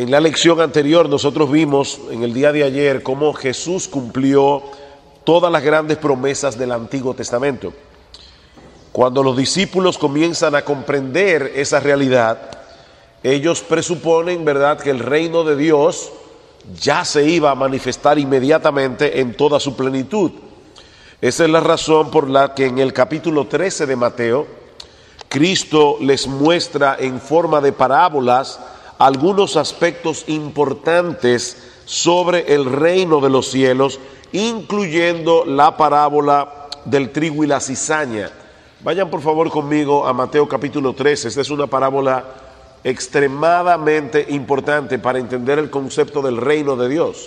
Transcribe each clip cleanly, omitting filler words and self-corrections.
En la lección anterior nosotros vimos en el día de ayer cómo Jesús cumplió todas las grandes promesas del Antiguo Testamento. Cuando los discípulos comienzan a comprender esa realidad, ellos presuponen, ¿verdad?, que el reino de Dios ya se iba a manifestar inmediatamente en toda su plenitud. Esa es la razón por la que en el capítulo 13 de Mateo, Cristo les muestra en forma de parábolas algunos aspectos importantes sobre el reino de los cielos, incluyendo la parábola del trigo y la cizaña. Vayan por favor conmigo a Mateo capítulo 13. Esta es una parábola extremadamente importante para entender el concepto del reino de Dios.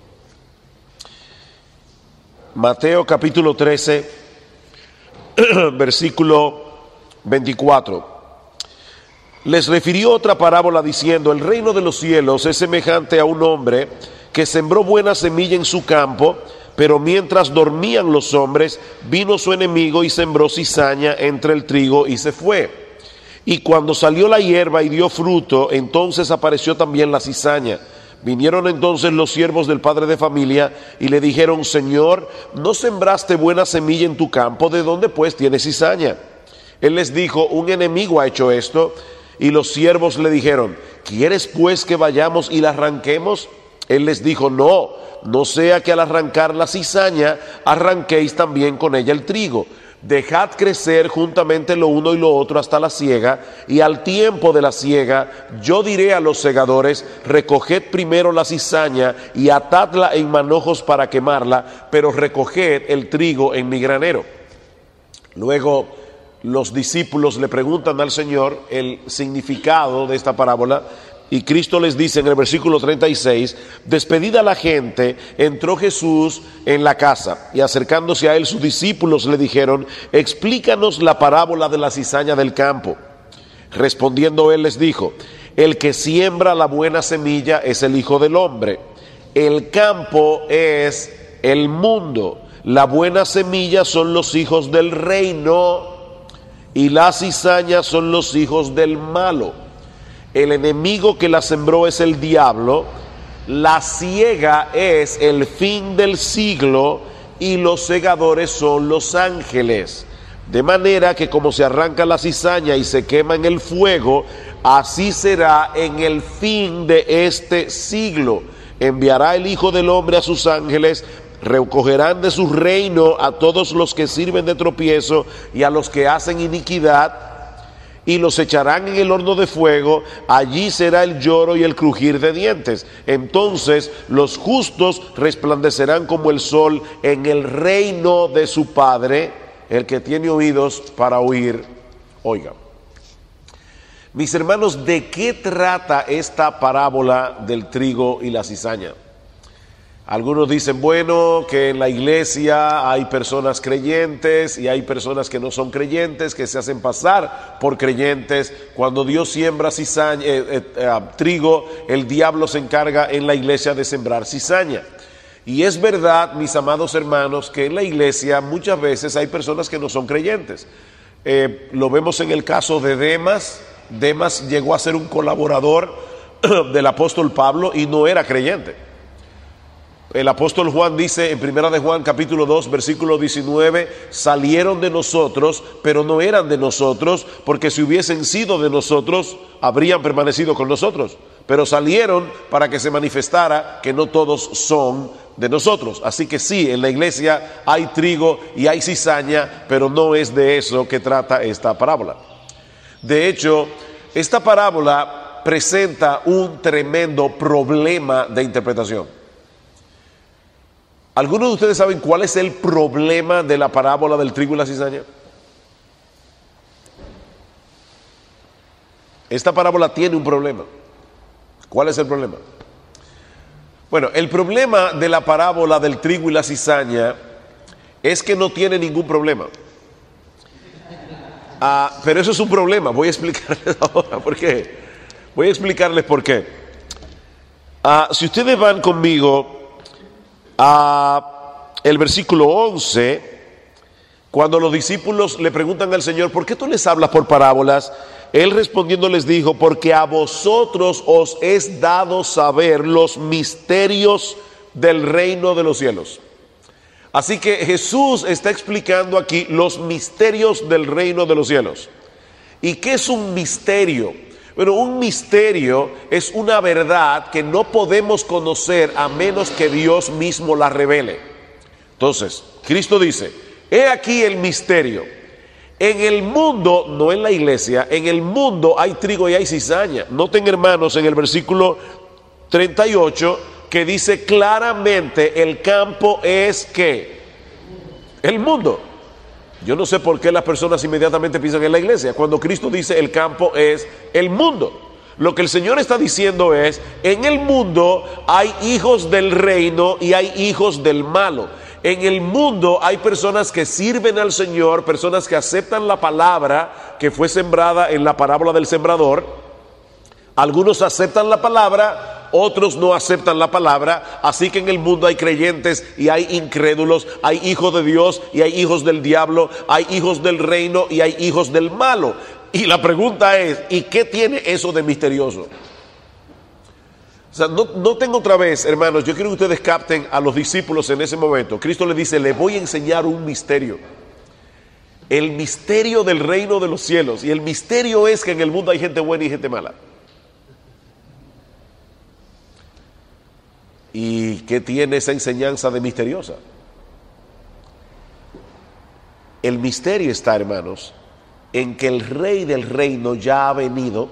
Mateo capítulo 13, versículo 24. Les refirió otra parábola diciendo: el reino de los cielos es semejante a un hombre que sembró buena semilla en su campo, pero mientras dormían los hombres, vino su enemigo y sembró cizaña entre el trigo y se fue. Y cuando salió la hierba y dio fruto, entonces apareció también la cizaña. Vinieron entonces los siervos del padre de familia y le dijeron: Señor, ¿no sembraste buena semilla en tu campo? ¿De dónde pues tienes cizaña? Él les dijo: un enemigo ha hecho esto. Y los siervos le dijeron: ¿quieres pues que vayamos y la arranquemos? Él les dijo: no sea que al arrancar la cizaña arranquéis también con ella el trigo. Dejad crecer juntamente lo uno y lo otro hasta la siega, y al tiempo de la siega yo diré a los segadores: recoged primero la cizaña y atadla en manojos para quemarla, pero recoged el trigo en mi granero. Luego los discípulos le preguntan al Señor el significado de esta parábola, y Cristo les dice en el versículo 36: despedida la gente, entró Jesús en la casa, y acercándose a él sus discípulos le dijeron: explícanos la parábola de la cizaña del campo. Respondiendo él les dijo: el que siembra la buena semilla es el Hijo del Hombre. El campo es el mundo. La buena semilla son los hijos del reino, y la cizaña son los hijos del malo. El enemigo que la sembró es el diablo, la siega es el fin del siglo, y los segadores son los ángeles. De manera que como se arranca la cizaña y se quema en el fuego, así será en el fin de este siglo. Enviará el Hijo del Hombre a sus ángeles, recogerán de su reino a todos los que sirven de tropiezo y a los que hacen iniquidad, y los echarán en el horno de fuego. Allí será el lloro y el crujir de dientes. Entonces los justos resplandecerán como el sol en el reino de su Padre. El que tiene oídos para oír, oiga. Mis hermanos, ¿de qué trata esta parábola del trigo y la cizaña? Algunos dicen, bueno, que en la iglesia hay personas creyentes y hay personas que no son creyentes, que se hacen pasar por creyentes. Cuando Dios siembra trigo, el diablo se encarga en la iglesia de sembrar cizaña. Y es verdad, mis amados hermanos, que en la iglesia muchas veces hay personas que no son creyentes. Lo vemos en el caso de Demas. Demas llegó a ser un colaborador del apóstol Pablo y no era creyente. El apóstol Juan dice en primera de Juan capítulo 2 versículo 19: salieron de nosotros, pero no eran de nosotros, porque si hubiesen sido de nosotros, habrían permanecido con nosotros. Pero salieron para que se manifestara que no todos son de nosotros. Así que sí, en la iglesia hay trigo y hay cizaña, pero no es de eso que trata esta parábola. De hecho, esta parábola presenta un tremendo problema de interpretación. ¿Algunos de ustedes saben cuál es el problema de la parábola del trigo y la cizaña? Esta parábola tiene un problema. ¿Cuál es el problema? Bueno, el problema de la parábola del trigo y la cizaña es que no tiene ningún problema. Pero eso es un problema. Voy a explicarles ahora por qué. Voy a explicarles por qué. Si ustedes van conmigo a el versículo 11, cuando los discípulos le preguntan al Señor: ¿por qué tú les hablas por parábolas? Él respondiendo les dijo: porque a vosotros os es dado saber los misterios del reino de los cielos. Así que Jesús está explicando aquí los misterios del reino de los cielos. ¿Y qué es un misterio? Bueno, un misterio es una verdad que no podemos conocer a menos que Dios mismo la revele. Entonces, Cristo dice: he aquí el misterio. En el mundo, no en la iglesia, en el mundo hay trigo y hay cizaña. Noten, hermanos, en el versículo 38 que dice claramente: el campo es ¿qué? El mundo. Yo no sé por qué las personas inmediatamente piensan en la iglesia, cuando Cristo dice el campo es el mundo. Lo que el Señor está diciendo es: en el mundo hay hijos del reino y hay hijos del malo. En el mundo hay personas que sirven al Señor, personas que aceptan la palabra que fue sembrada en la parábola del sembrador. Algunos aceptan la palabra, otros no aceptan la palabra. Así que en el mundo hay creyentes y hay incrédulos, hay hijos de Dios y hay hijos del diablo, hay hijos del reino y hay hijos del malo. Y la pregunta es: ¿y qué tiene eso de misterioso? O sea, noten otra vez, hermanos, yo quiero que ustedes capten a los discípulos en ese momento. Cristo les dice: les voy a enseñar un misterio. El misterio del reino de los cielos. Y el misterio es que en el mundo hay gente buena y gente mala. ¿Y qué tiene esa enseñanza de misteriosa? El misterio está, hermanos, en que el rey del reino ya ha venido,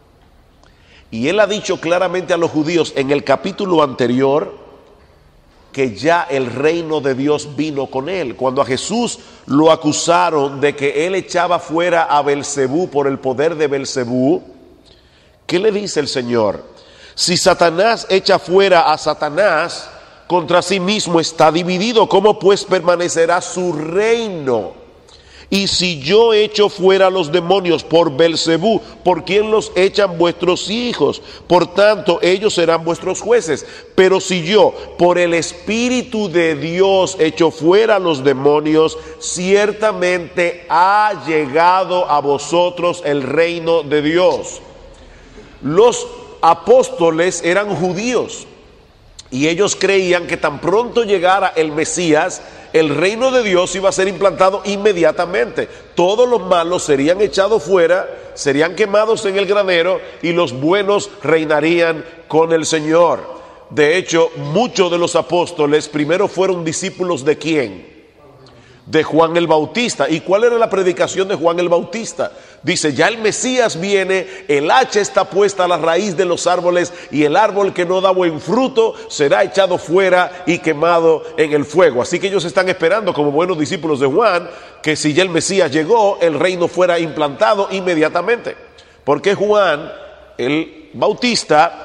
y él ha dicho claramente a los judíos en el capítulo anterior que ya el reino de Dios vino con él. Cuando a Jesús lo acusaron de que él echaba fuera a Belcebú por el poder de Belcebú, ¿qué le dice el Señor? Si Satanás echa fuera a Satanás, contra sí mismo está dividido. ¿Cómo pues permanecerá su reino? Y si yo echo fuera a los demonios por Belcebú, ¿por quién los echan vuestros hijos? Por tanto, ellos serán vuestros jueces. Pero si yo, por el Espíritu de Dios, echo fuera a los demonios, ciertamente ha llegado a vosotros el reino de Dios. Los apóstoles eran judíos y ellos creían que tan pronto llegara el Mesías, el reino de Dios iba a ser implantado inmediatamente. Todos los malos serían echados fuera, serían quemados en el granero y los buenos reinarían con el Señor. De hecho, muchos de los apóstoles primero fueron discípulos ¿de quién? De Juan el Bautista. ¿Y cuál era la predicación de Juan el Bautista? Dice: ya el Mesías viene, el hacha está puesta a la raíz de los árboles y el árbol que no da buen fruto será echado fuera y quemado en el fuego. Así que ellos están esperando, como buenos discípulos de Juan, que si ya el Mesías llegó, el reino fuera implantado inmediatamente. Porque Juan el Bautista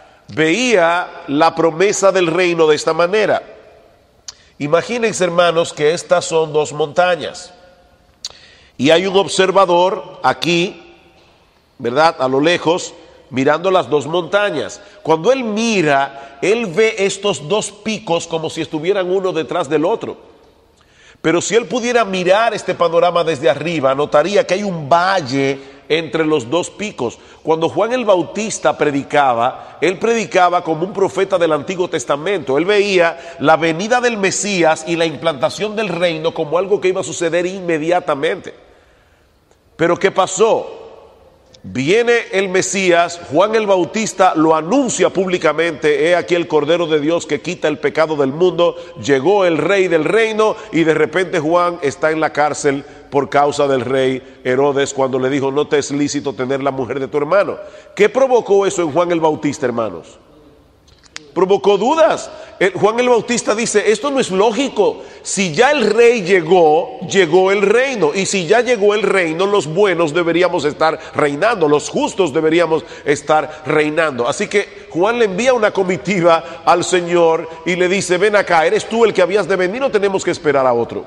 veía la promesa del reino de esta manera. Imagínense, hermanos, que estas son dos montañas y hay un observador aquí, ¿verdad?, a lo lejos, mirando las dos montañas. Cuando él mira, él ve estos dos picos como si estuvieran uno detrás del otro. Pero si él pudiera mirar este panorama desde arriba, notaría que hay un valle entre los dos picos. Cuando Juan el Bautista predicaba, él predicaba como un profeta del Antiguo Testamento. Él veía la venida del Mesías y la implantación del reino como algo que iba a suceder inmediatamente. Pero ¿qué pasó? Viene el Mesías, Juan el Bautista lo anuncia públicamente: he aquí el Cordero de Dios que quita el pecado del mundo, llegó el Rey del reino. Y de repente Juan está en la cárcel por causa del rey Herodes, cuando le dijo: no te es lícito tener la mujer de tu hermano. ¿Qué provocó eso en Juan el Bautista, hermanos? Provocó dudas. Juan el Bautista dice: esto no es lógico. Si ya el rey llegó, llegó el reino. Y si ya llegó el reino, los buenos deberíamos estar reinando, los justos deberíamos estar reinando. Así que Juan le envía una comitiva al Señor y le dice: ven acá, ¿eres tú el que habías de venir o tenemos que esperar a otro?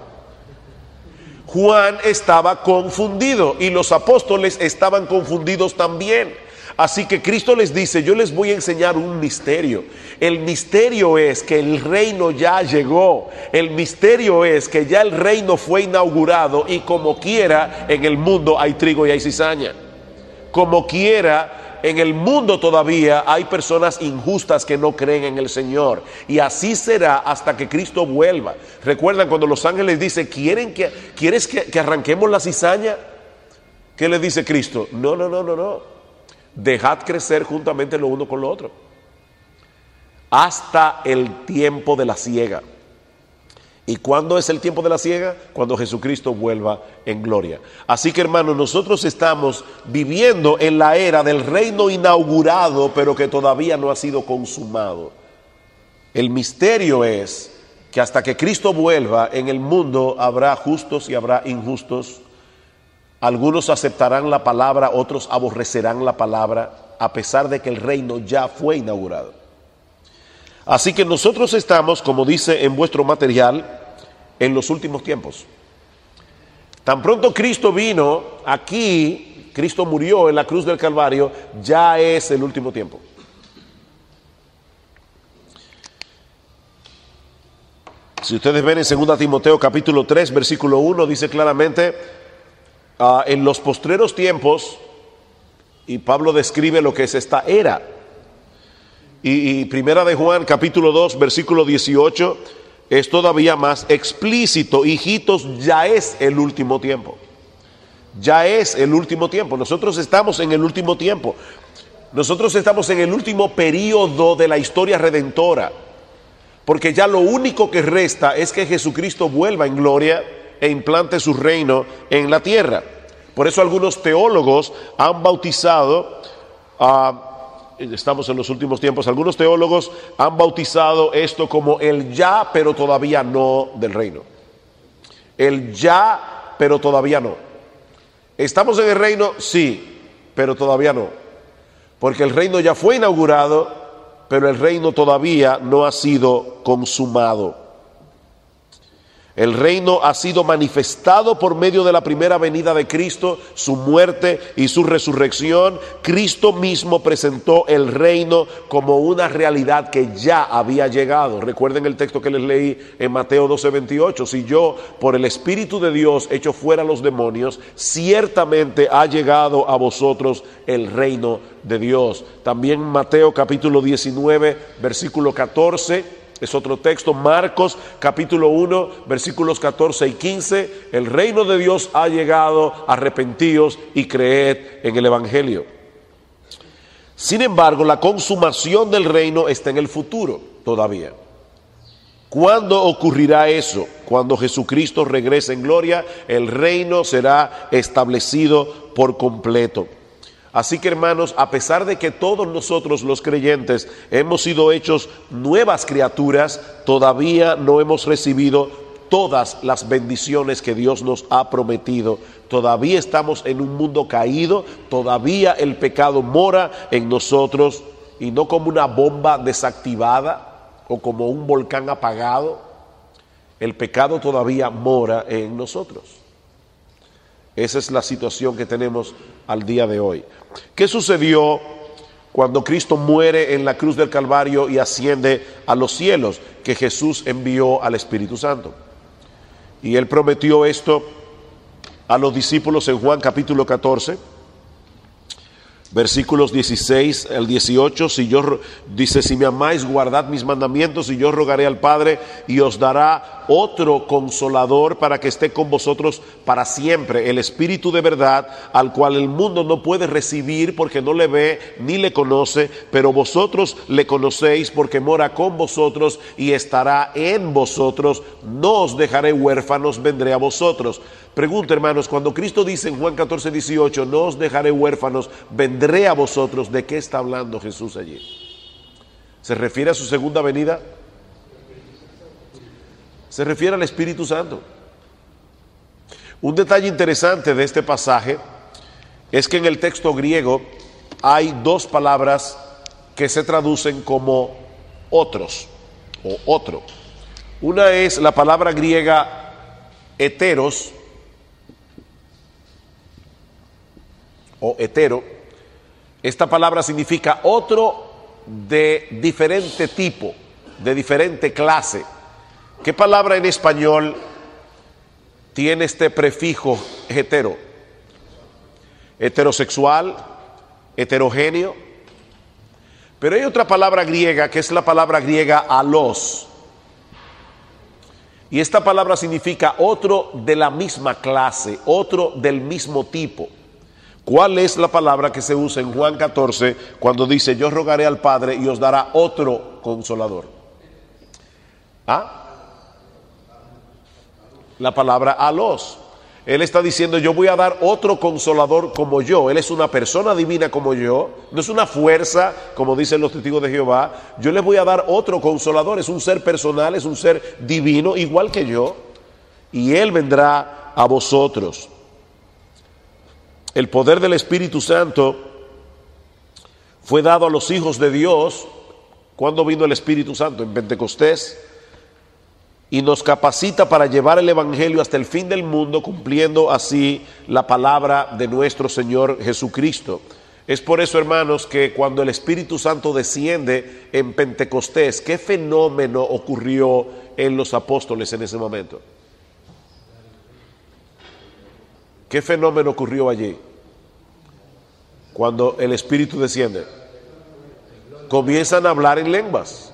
Juan estaba confundido y los apóstoles estaban confundidos también. Así que Cristo les dice: yo les voy a enseñar un misterio. El misterio es que el reino ya llegó. El misterio es que ya el reino fue inaugurado y como quiera en el mundo hay trigo y hay cizaña. Como quiera, en el mundo todavía hay personas injustas que no creen en el Señor. Y así será hasta que Cristo vuelva. ¿Recuerdan cuando los ángeles dicen, ¿quieres que arranquemos la cizaña? ¿Qué le dice Cristo? No. Dejad crecer juntamente lo uno con lo otro. Hasta el tiempo de la siega. ¿Y cuándo es el tiempo de la siega? Cuando Jesucristo vuelva en gloria. Así que, hermanos, nosotros estamos viviendo en la era del reino inaugurado, pero que todavía no ha sido consumado. El misterio es que hasta que Cristo vuelva en el mundo habrá justos y habrá injustos. Algunos aceptarán la palabra, otros aborrecerán la palabra, a pesar de que el reino ya fue inaugurado. Así que nosotros estamos, como dice en vuestro material, en los últimos tiempos. Tan pronto Cristo vino aquí, Cristo murió en la cruz del Calvario, ya es el último tiempo. Si ustedes ven en 2 Timoteo capítulo 3, versículo 1, dice claramente, en los postreros tiempos, y Pablo describe lo que es esta era. Y Primera de Juan capítulo 2 versículo 18 es todavía más explícito. Hijitos, ya es el último tiempo. Ya es el último tiempo. Nosotros estamos en el último tiempo. Nosotros estamos en el último periodo de la historia redentora. Porque ya lo único que resta es que Jesucristo vuelva en gloria e implante su reino en la tierra. Por eso algunos teólogos han bautizado estamos en los últimos tiempos, algunos teólogos han bautizado esto como el ya, pero todavía no del reino. El ya, pero todavía no. ¿Estamos en el reino? Sí, pero todavía no. Porque el reino ya fue inaugurado, pero el reino todavía no ha sido consumado. El reino ha sido manifestado por medio de la primera venida de Cristo, su muerte y su resurrección. Cristo mismo presentó el reino como una realidad que ya había llegado. Recuerden el texto que les leí en Mateo 12:28. Si yo, por el Espíritu de Dios, echo fuera los demonios, ciertamente ha llegado a vosotros el reino de Dios. También Mateo capítulo 19, versículo 14. Es otro texto, Marcos capítulo 1, versículos 14 y 15. El reino de Dios ha llegado, arrepentíos y creed en el Evangelio. Sin embargo, la consumación del reino está en el futuro todavía. ¿Cuándo ocurrirá eso? Cuando Jesucristo regrese en gloria, el reino será establecido por completo. Así que, hermanos, a pesar de que todos nosotros los creyentes hemos sido hechos nuevas criaturas, todavía no hemos recibido todas las bendiciones que Dios nos ha prometido. Todavía estamos en un mundo caído, todavía el pecado mora en nosotros, y no como una bomba desactivada o como un volcán apagado. El pecado todavía mora en nosotros. Esa es la situación que tenemos al día de hoy. ¿Qué sucedió cuando Cristo muere en la cruz del Calvario y asciende a los cielos? Que Jesús envió al Espíritu Santo. Y Él prometió esto a los discípulos en Juan capítulo 14, versículos 16 al 18. Dice, si me amáis, guardad mis mandamientos, y yo rogaré al Padre y os dará otro consolador para que esté con vosotros para siempre, el Espíritu de verdad, al cual el mundo no puede recibir porque no le ve ni le conoce, pero vosotros le conocéis porque mora con vosotros y estará en vosotros. No os dejaré huérfanos, vendré a vosotros. Pregunta, hermanos, cuando Cristo dice en Juan 14, 18, no os dejaré huérfanos, vendré a vosotros, ¿de qué está hablando Jesús allí? ¿Se refiere a su segunda venida? Se refiere al Espíritu Santo. Un detalle interesante de este pasaje es que en el texto griego hay dos palabras que se traducen como otros o otro. Una es la palabra griega heteros o hetero. Esta palabra significa otro de diferente tipo, de diferente clase. ¿Qué palabra en español tiene este prefijo hetero? Heterosexual, heterogéneo. Pero hay otra palabra griega que es la palabra griega alos. Y esta palabra significa otro de la misma clase, otro del mismo tipo. ¿Cuál es la palabra que se usa en Juan 14 cuando dice: yo rogaré al Padre y os dará otro consolador? La palabra alos. Él está diciendo: yo voy a dar otro consolador como yo. Él es una persona divina como yo, no es una fuerza como dicen los testigos de Jehová. Yo les voy a dar otro consolador, es un ser personal, es un ser divino igual que yo, y Él vendrá a vosotros. El poder del Espíritu Santo fue dado a los hijos de Dios. ¿Cuándo vino el Espíritu Santo? En Pentecostés. Y nos capacita para llevar el Evangelio hasta el fin del mundo, cumpliendo así la palabra de nuestro Señor Jesucristo. Es por eso, hermanos, que cuando el Espíritu Santo desciende en Pentecostés, ¿qué fenómeno ocurrió en los apóstoles en ese momento? ¿Qué fenómeno ocurrió allí? Cuando el Espíritu desciende, comienzan a hablar en lenguas.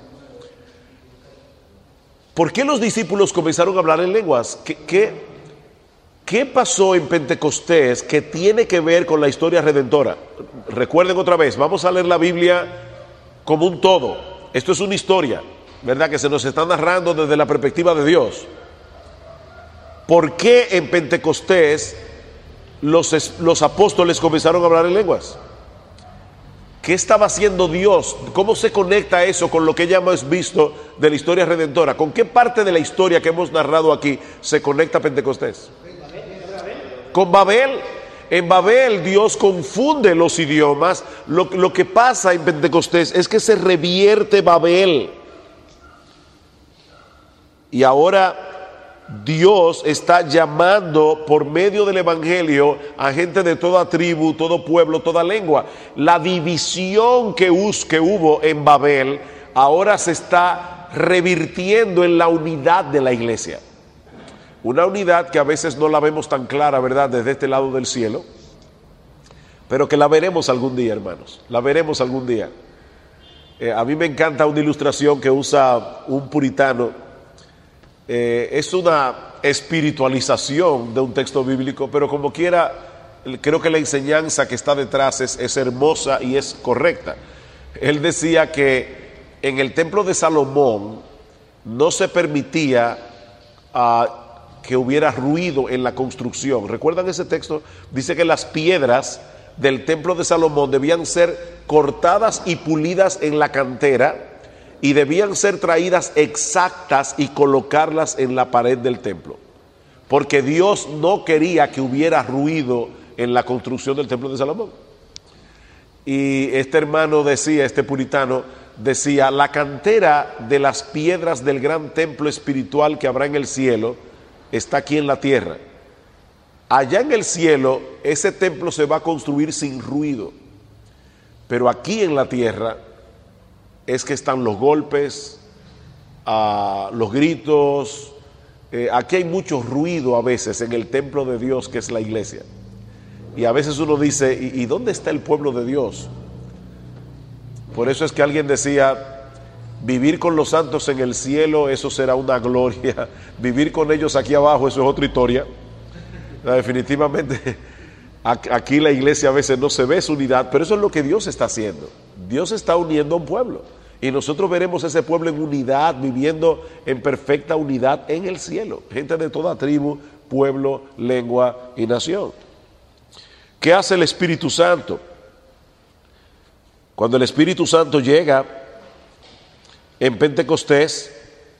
¿Por qué los discípulos comenzaron a hablar en lenguas? ¿Qué pasó en Pentecostés que tiene que ver con la historia redentora? Recuerden otra vez, vamos a leer la Biblia como un todo. Esto es una historia, ¿verdad?, que se nos está narrando desde la perspectiva de Dios. ¿Por qué en Pentecostés los apóstoles comenzaron a hablar en lenguas? ¿Qué estaba haciendo Dios? ¿Cómo se conecta eso con lo que ya hemos visto de la historia redentora? ¿Con qué parte de la historia que hemos narrado aquí se conecta Pentecostés? Con Babel. En Babel Dios confunde los idiomas. Lo que pasa en Pentecostés es que se revierte Babel. Y ahora Dios está llamando por medio del Evangelio a gente de toda tribu, todo pueblo, toda lengua. La división que hubo en Babel ahora se está revirtiendo en la unidad de la iglesia. Una unidad que a veces no la vemos tan clara, ¿verdad?, desde este lado del cielo, pero que la veremos algún día, hermanos. La veremos algún día. A mí me encanta una ilustración que usa un puritano. Es una espiritualización de un texto bíblico, pero como quiera, creo que la enseñanza que está detrás es hermosa y es correcta. Él decía que en el templo de Salomón no se permitía que hubiera ruido en la construcción. ¿Recuerdan ese texto? Dice que las piedras del templo de Salomón debían ser cortadas y pulidas en la cantera, y debían ser traídas exactas y colocarlas en la pared del templo, porque Dios no quería que hubiera ruido en la construcción del templo de Salomón. Y este hermano decía, este puritano decía: la cantera de las piedras del gran templo espiritual que habrá en el cielo está aquí en la tierra. Allá en el cielo ese templo se va a construir sin ruido, pero aquí en la tierra es que están los golpes, los gritos. Aquí hay mucho ruido a veces en el templo de Dios, que es la iglesia. Y a veces uno dice: ¿y dónde está el pueblo de Dios? Por eso es que alguien decía: vivir con los santos en el cielo, eso será una gloria. Vivir con ellos aquí abajo, eso es otra historia. Definitivamente, aquí la iglesia a veces no se ve su unidad, pero eso es lo que Dios está haciendo. Dios está uniendo a un pueblo, y nosotros veremos ese pueblo en unidad, viviendo en perfecta unidad en el cielo. Gente de toda tribu, pueblo, lengua y nación. ¿Qué hace el Espíritu Santo? Cuando el Espíritu Santo llega en Pentecostés,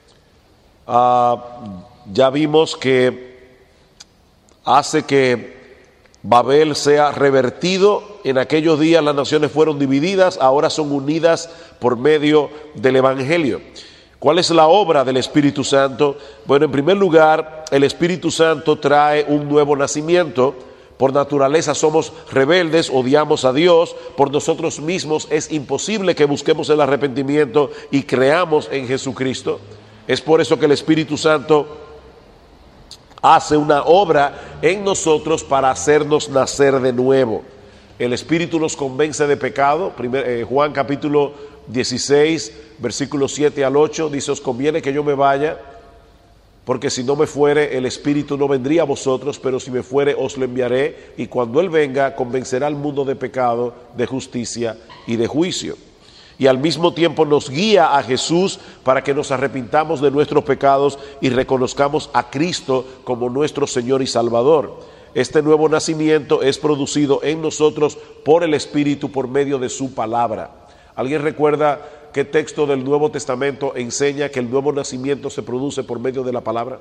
ya vimos que hace que Babel sea revertido. En aquellos días las naciones fueron divididas, ahora son unidas por medio del Evangelio. ¿Cuál es la obra del Espíritu Santo? Bueno, en primer lugar, el Espíritu Santo trae un nuevo nacimiento. Por naturaleza somos rebeldes, odiamos a Dios, por nosotros mismos es imposible que busquemos el arrepentimiento y creamos en Jesucristo. Es por eso que el Espíritu Santo hace una obra en nosotros para hacernos nacer de nuevo. El Espíritu nos convence de pecado. Juan capítulo 16, versículos 7 al 8, dice: os conviene que yo me vaya, porque si no me fuere, el Espíritu no vendría a vosotros, pero si me fuere, os lo enviaré, y cuando Él venga, convencerá al mundo de pecado, de justicia y de juicio. Y al mismo tiempo nos guía a Jesús para que nos arrepintamos de nuestros pecados y reconozcamos a Cristo como nuestro Señor y Salvador. Este nuevo nacimiento es producido en nosotros por el Espíritu por medio de su palabra. ¿Alguien recuerda qué texto del Nuevo Testamento enseña que el nuevo nacimiento se produce por medio de la palabra?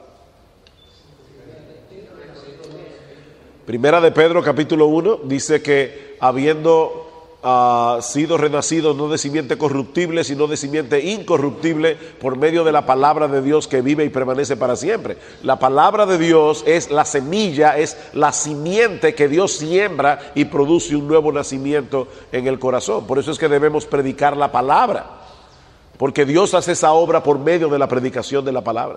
Primera de Pedro capítulo 1 dice que habiendo sido renacido no de simiente corruptible, sino de simiente incorruptible, por medio de la palabra de Dios que vive y permanece para siempre. La palabra de Dios es la semilla, es la simiente que Dios siembra y produce un nuevo nacimiento en el corazón. Por eso es que debemos predicar la palabra, porque Dios hace esa obra por medio de la predicación de la palabra.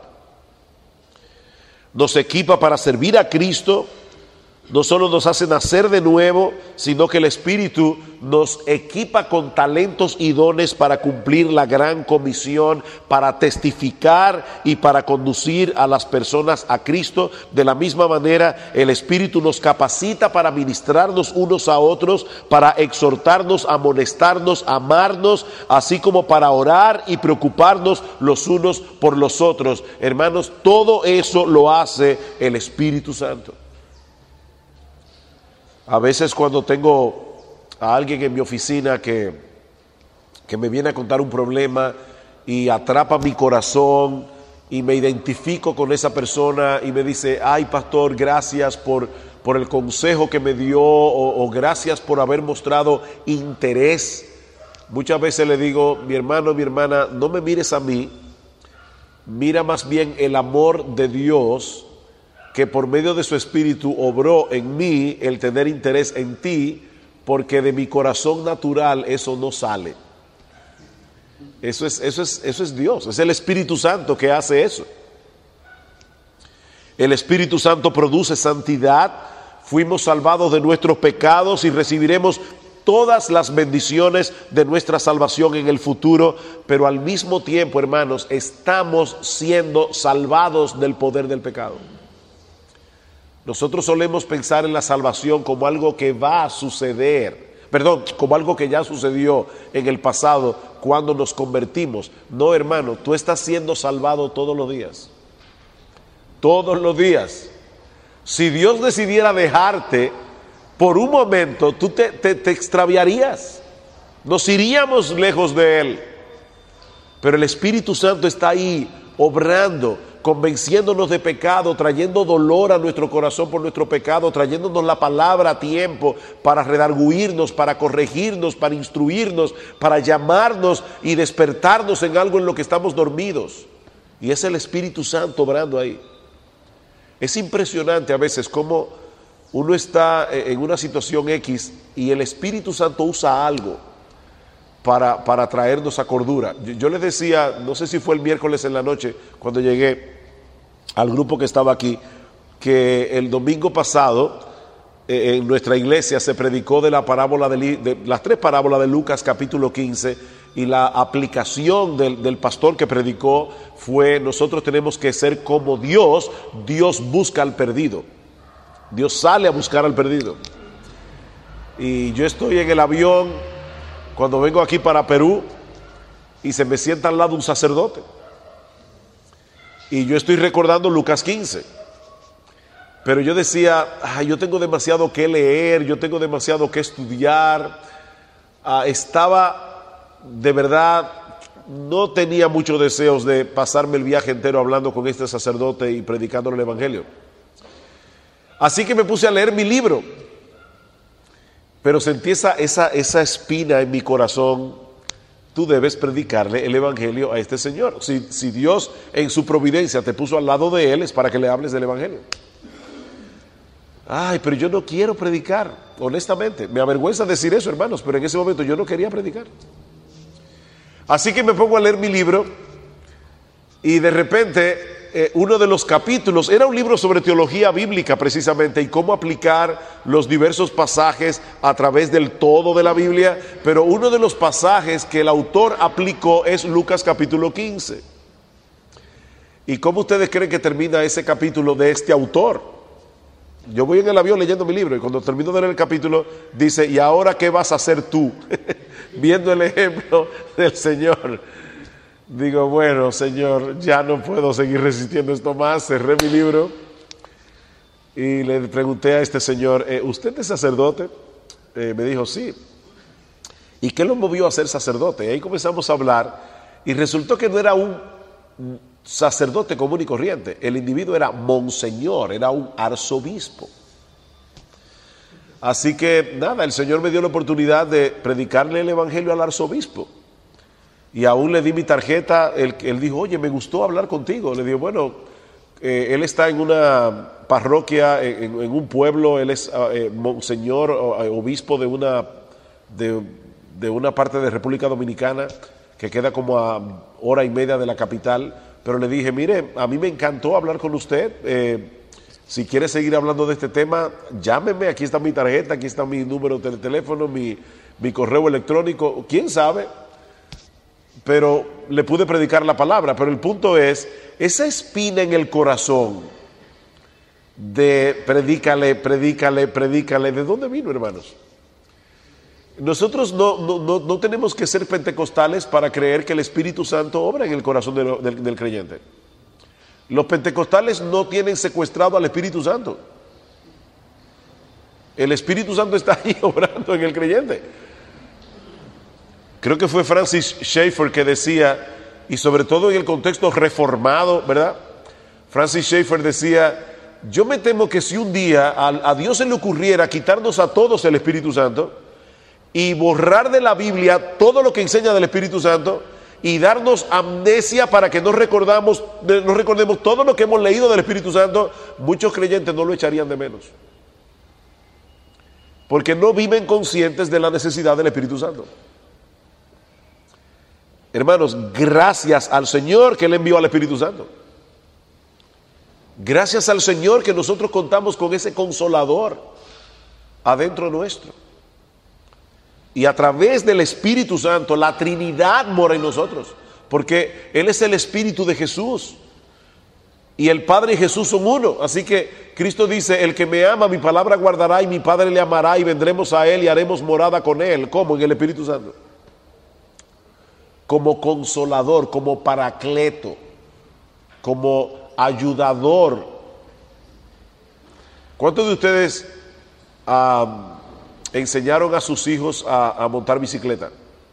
Nos equipa para servir a Cristo. No solo nos hace nacer de nuevo, sino que el Espíritu nos equipa con talentos y dones para cumplir la gran comisión, para testificar y para conducir a las personas a Cristo. De la misma manera, el Espíritu nos capacita para ministrarnos unos a otros, para exhortarnos, amonestarnos, amarnos, así como para orar y preocuparnos los unos por los otros. Hermanos, todo eso lo hace el Espíritu Santo. A veces cuando tengo a alguien en mi oficina que me viene a contar un problema y atrapa mi corazón y me identifico con esa persona y me dice: ay, pastor, gracias por el consejo que me dio, o gracias por haber mostrado interés. Muchas veces le digo: mi hermano, mi hermana, no me mires a mí, mira más bien el amor de Dios, que por medio de su Espíritu obró en mí el tener interés en ti, porque de mi corazón natural eso no sale. Eso es Dios, es el Espíritu Santo que hace eso. El Espíritu Santo produce santidad. Fuimos salvados de nuestros pecados y recibiremos todas las bendiciones de nuestra salvación en el futuro, pero al mismo tiempo, hermanos, estamos siendo salvados del poder del pecado. Nosotros solemos pensar en la salvación como algo que va a suceder, como algo que ya sucedió en el pasado cuando nos convertimos. No, hermano, tú estás siendo salvado todos los días. Todos los días. Si Dios decidiera dejarte por un momento, tú te extraviarías. Nos iríamos lejos de Él. Pero el Espíritu Santo está ahí obrando, convenciéndonos de pecado, trayendo dolor a nuestro corazón por nuestro pecado, trayéndonos la palabra a tiempo para redarguirnos, para corregirnos, para instruirnos, para llamarnos y despertarnos en algo en lo que estamos dormidos. Y es el Espíritu Santo obrando ahí. Es impresionante a veces cómo uno está en una situación X y el Espíritu Santo usa algo para traernos a cordura. Yo les decía, no sé si fue el miércoles en la noche, cuando llegué al grupo que estaba aquí, que el domingo pasado en nuestra iglesia se predicó de la parábola de las tres parábolas de Lucas capítulo 15, y la aplicación del pastor que predicó fue: nosotros tenemos que ser como Dios. Dios busca al perdido, Dios sale a buscar al perdido. Y yo estoy en el avión cuando vengo aquí para Perú y se me sienta al lado un sacerdote y yo estoy recordando Lucas 15, pero yo decía: yo tengo demasiado que leer, yo tengo demasiado que estudiar. Estaba de verdad, no tenía muchos deseos de pasarme el viaje entero hablando con este sacerdote y predicándole el evangelio. Así que me puse a leer mi libro, pero sentí esa espina en mi corazón: tú debes predicarle el evangelio a este señor. Si Dios en su providencia te puso al lado de él, es para que le hables del evangelio. Pero yo no quiero predicar, honestamente. Me avergüenza decir eso, hermanos, pero en ese momento yo no quería predicar. Así que me pongo a leer mi libro y de repente uno de los capítulos, era un libro sobre teología bíblica precisamente y cómo aplicar los diversos pasajes a través del todo de la Biblia, pero uno de los pasajes que el autor aplicó es Lucas capítulo 15. ¿Y cómo ustedes creen que termina ese capítulo de este autor? Yo voy en el avión leyendo mi libro y cuando termino de leer el capítulo dice, ¿y ahora qué vas a hacer tú? Viendo el ejemplo del Señor. Digo, bueno, Señor, ya no puedo seguir resistiendo esto más. Cerré mi libro y le pregunté a este señor, ¿usted es sacerdote? Me dijo, sí. ¿Y qué lo movió a ser sacerdote? Y ahí comenzamos a hablar y resultó que no era un sacerdote común y corriente. El individuo era monseñor, era un arzobispo. Así que nada, el Señor me dio la oportunidad de predicarle el evangelio al arzobispo. Y aún le di mi tarjeta, él dijo, oye, me gustó hablar contigo. Le digo, bueno, él está en una parroquia, en un pueblo, él es monseñor, obispo de una parte de República Dominicana, que queda como a hora y media de la capital. Pero le dije, mire, a mí me encantó hablar con usted. Si quiere seguir hablando de este tema, llámeme, aquí está mi tarjeta, aquí está mi número de teléfono, mi correo electrónico, quién sabe. Pero le pude predicar la palabra, pero el punto es, esa espina en el corazón de predícale, ¿de dónde vino, hermanos? Nosotros no tenemos que ser pentecostales para creer que el Espíritu Santo obra en el corazón del creyente. Los pentecostales no tienen secuestrado al Espíritu Santo. El Espíritu Santo está ahí obrando en el creyente. Creo que fue Francis Schaeffer que decía, y sobre todo en el contexto reformado, ¿verdad? Francis Schaeffer decía, yo me temo que si un día a Dios se le ocurriera quitarnos a todos el Espíritu Santo y borrar de la Biblia todo lo que enseña del Espíritu Santo y darnos amnesia para que no recordemos todo lo que hemos leído del Espíritu Santo, muchos creyentes no lo echarían de menos. Porque no viven conscientes de la necesidad del Espíritu Santo. Hermanos, gracias al Señor que le envió al Espíritu Santo. Gracias al Señor que nosotros contamos con ese consolador adentro nuestro. Y a través del Espíritu Santo, la Trinidad mora en nosotros. Porque Él es el Espíritu de Jesús. Y el Padre y Jesús son uno. Así que Cristo dice, el que me ama, mi palabra guardará y mi Padre le amará y vendremos a Él y haremos morada con Él. ¿Cómo? En el Espíritu Santo. Como consolador, como paracleto, como ayudador. ¿Cuántos de ustedes enseñaron a sus hijos a montar bicicleta?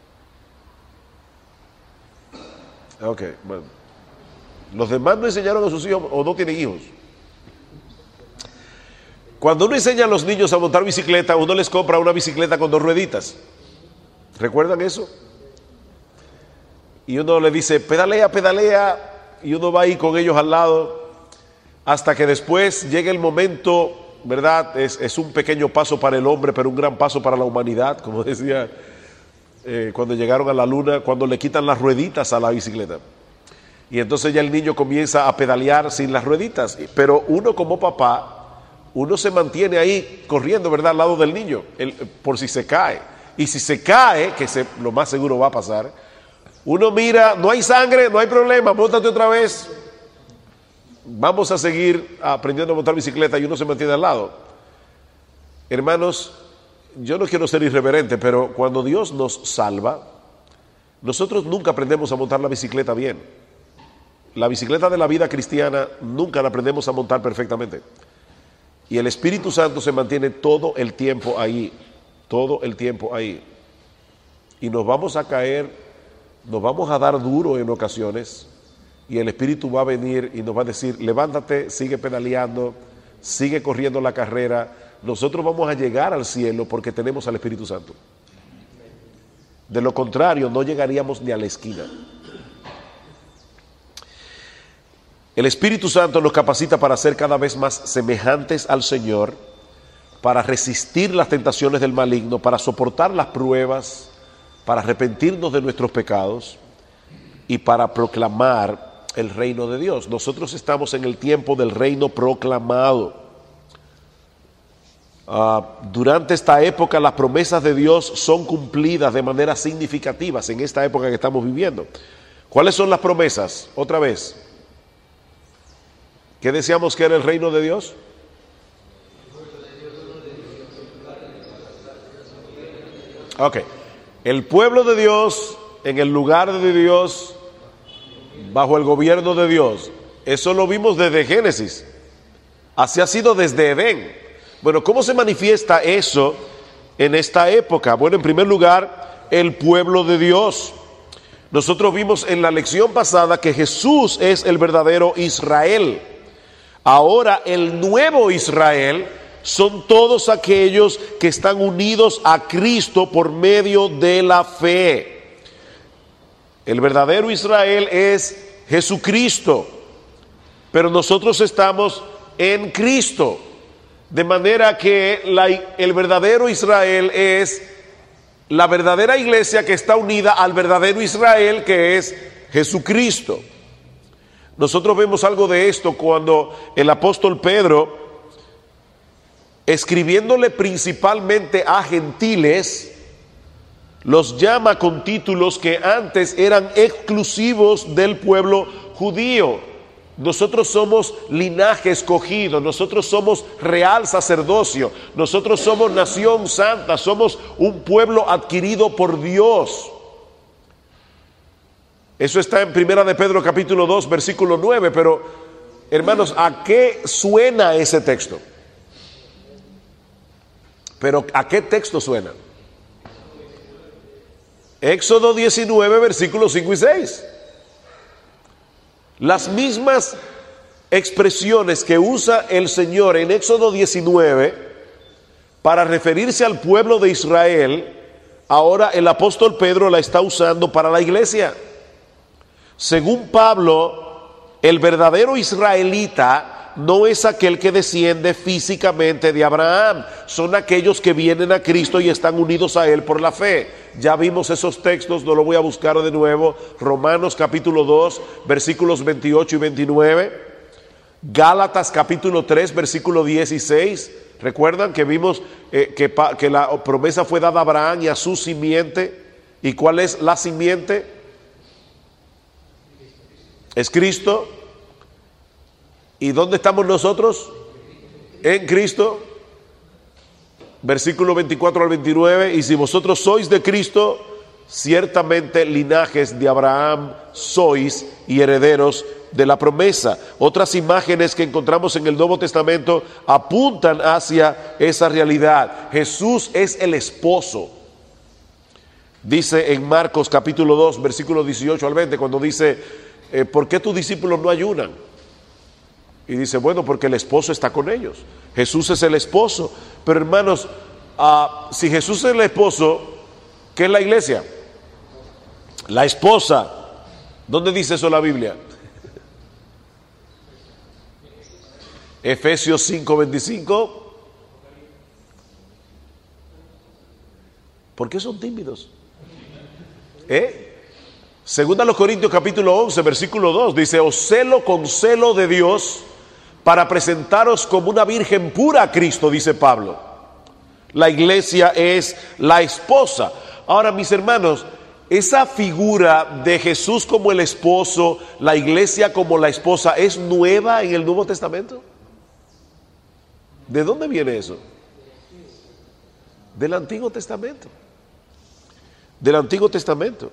Ok, bueno. Los demás no enseñaron a sus hijos o no tienen hijos. Cuando uno enseña a los niños a montar bicicleta, uno les compra una bicicleta con 2 rueditas. ¿Recuerdan eso? Y uno le dice, pedalea, y uno va ahí con ellos al lado, hasta que después llegue el momento, ¿verdad? Es un pequeño paso para el hombre, pero un gran paso para la humanidad, como decía cuando llegaron a la luna, cuando le quitan las rueditas a la bicicleta. Y entonces ya el niño comienza a pedalear sin las rueditas, pero uno como papá, uno se mantiene ahí corriendo, ¿verdad? Al lado del niño, por si se cae. Y si se cae, lo más seguro va a pasar, uno mira, no hay sangre, no hay problema, móntate otra vez. Vamos a seguir aprendiendo a montar bicicleta y uno se mantiene al lado. Hermanos, yo no quiero ser irreverente, pero cuando Dios nos salva, nosotros nunca aprendemos a montar la bicicleta bien. La bicicleta de la vida cristiana nunca la aprendemos a montar perfectamente. Y el Espíritu Santo se mantiene todo el tiempo ahí, Y nos vamos a caer, nos vamos a dar duro en ocasiones y el Espíritu va a venir y nos va a decir, levántate, sigue pedaleando, sigue corriendo la carrera. Nosotros vamos a llegar al cielo porque tenemos al Espíritu Santo. De lo contrario, no llegaríamos ni a la esquina. El Espíritu Santo nos capacita para ser cada vez más semejantes al Señor, para resistir las tentaciones del maligno, para soportar las pruebas, para arrepentirnos de nuestros pecados y para proclamar el reino de Dios. Nosotros estamos en el tiempo del reino proclamado. Durante esta época las promesas de Dios son cumplidas de manera significativa en esta época que estamos viviendo. ¿Cuáles son las promesas? Otra vez. ¿Qué decíamos que era el reino de Dios? Ok. El pueblo de Dios en el lugar de Dios, bajo el gobierno de Dios. Eso lo vimos desde Génesis. Así ha sido desde Edén. Bueno, ¿cómo se manifiesta eso en esta época? Bueno, en primer lugar, el pueblo de Dios. Nosotros vimos en la lección pasada que Jesús es el verdadero Israel. Ahora el nuevo Israel son todos aquellos que están unidos a Cristo por medio de la fe. El verdadero Israel es Jesucristo, pero nosotros estamos en Cristo. De manera que el verdadero Israel es la verdadera iglesia que está unida al verdadero Israel, que es Jesucristo. Nosotros vemos algo de esto cuando el apóstol Pedro, escribiéndole principalmente a gentiles, los llama con títulos que antes eran exclusivos del pueblo judío. Nosotros somos linaje escogido, nosotros somos real sacerdocio, nosotros somos nación santa, somos un pueblo adquirido por Dios. Eso está en Primera de Pedro capítulo 2 versículo 9, pero hermanos, ¿a qué suena ese texto? Pero ¿a qué texto suena? Éxodo 19 versículos 5 y 6. Las mismas expresiones que usa el Señor en Éxodo 19 para referirse al pueblo de Israel, ahora el apóstol Pedro la está usando para la iglesia. Según Pablo, el verdadero israelita no es aquel que desciende físicamente de Abraham, son aquellos que vienen a Cristo y están unidos a Él por la fe. Ya vimos esos textos, no lo voy a buscar de nuevo. Romanos capítulo 2, versículos 28 y 29. Gálatas capítulo 3, versículo 16. ¿Recuerdan que vimos que la promesa fue dada a Abraham y a su simiente? ¿Y cuál es la simiente? Es Cristo. ¿Y dónde estamos nosotros? En Cristo. Versículo 24 al 29. Y si vosotros sois de Cristo, ciertamente linajes de Abraham sois y herederos de la promesa. Otras imágenes que encontramos en el Nuevo Testamento apuntan hacia esa realidad. Jesús es el esposo. Dice en Marcos capítulo 2, versículo 18 al 20, cuando dice, ¿por qué tus discípulos no ayunan? Y dice, bueno, porque el esposo está con ellos. Jesús es el esposo. Pero hermanos, si Jesús es el esposo, ¿qué es la iglesia? La esposa. ¿Dónde dice eso la Biblia? Efesios 5:25. ¿Por qué son tímidos? Segunda a los Corintios capítulo 11, versículo 2, dice, os celo con celo de Dios para presentaros como una virgen pura a Cristo, dice Pablo. La iglesia es la esposa. Ahora, mis hermanos, esa figura de Jesús como el esposo, la iglesia como la esposa, ¿es nueva en el Nuevo Testamento? ¿De dónde viene eso? Del Antiguo Testamento. Del Antiguo Testamento.